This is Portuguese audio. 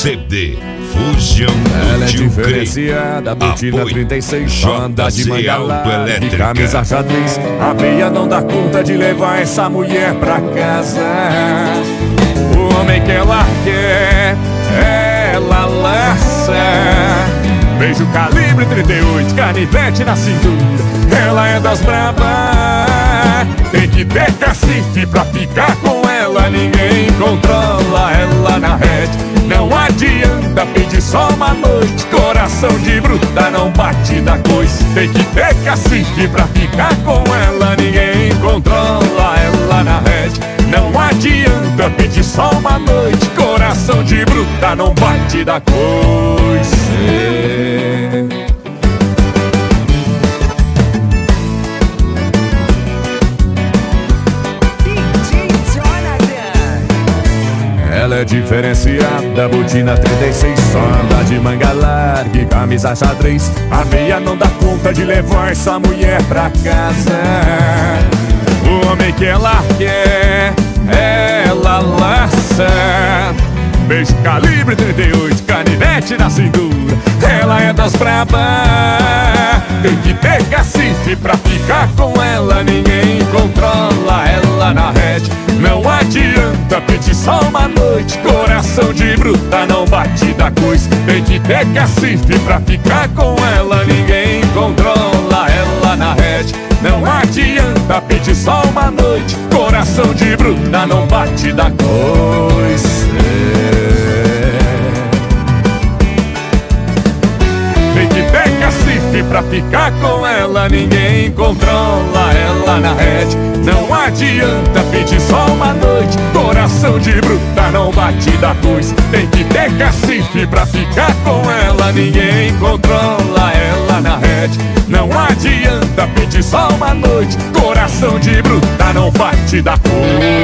CD Fusion. Ela é diferenciada, botina 36, anda de manga larga e camisa xadrez. A meia não dá conta de levar essa mulher pra casa. O homem que ela quer, ela laça. Beijo calibre 38, canivete na cintura. Ela é das brabas, tem que ter cacife pra ficar com ela. Ninguém controla ela na rede. Não adianta pedir só uma noite, coração de bruta não bate da coisa. Tem que ter cacife pra ficar com ela. Ninguém controla ela na rede. Não adianta pedir só uma noite, coração de bruta não bate da coisa. Ela é diferenciada, botina 36, só anda de manga larga e camisa xadrez. A meia não dá conta de levar essa mulher pra casa. O homem que ela quer, ela laça. Beijo calibre 38, canivete na cintura. Ela é das brabas, tem que ter cacife pra ficar com ela. Ninguém controla ela na rede. Não adianta pedir só uma noite, coração de bruta não bate da coisa. Tem que ter cacife pra ficar com ela. Ninguém controla ela na rede. Não adianta pedir só uma noite, coração de bruta não bate da coisa. Tem que ter cacife pra ficar com ela. Ninguém controla ela na rede. Não adianta pedir só uma noite, coração de bruta não bate da coisa. Tem que ter cacife pra ficar com ela. Ninguém controla ela na rede. Não adianta pedir só uma noite, coração de bruta não bate da coisa.